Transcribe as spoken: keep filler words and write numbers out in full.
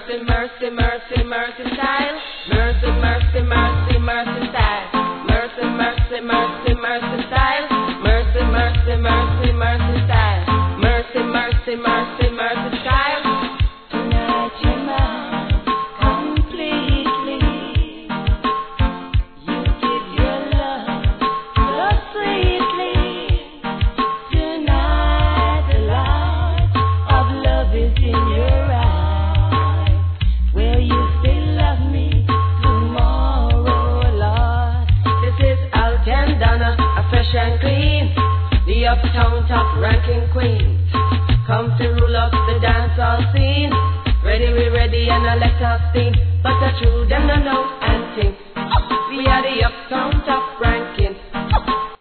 Mercy, mercy, mercy, mercy style. Mercy, mercy, mercy, mercy style. Mercy, mercy, mercy, mercy style. Mercy, mercy, mercy, mercy style. Mercy, mercy, mercy, mercy style. Tonight you're mine completely. You give your love so sweetly. Tonight the light of love is in your eyes. Will you still love me tomorrow, Lord? This is Alton Donna, a fresh and clean, the uptown top ranking queen. Come to rule up the dancehall scene. Ready, we ready, and I let us sing. But the true them no know and think. We are the uptown top ranking.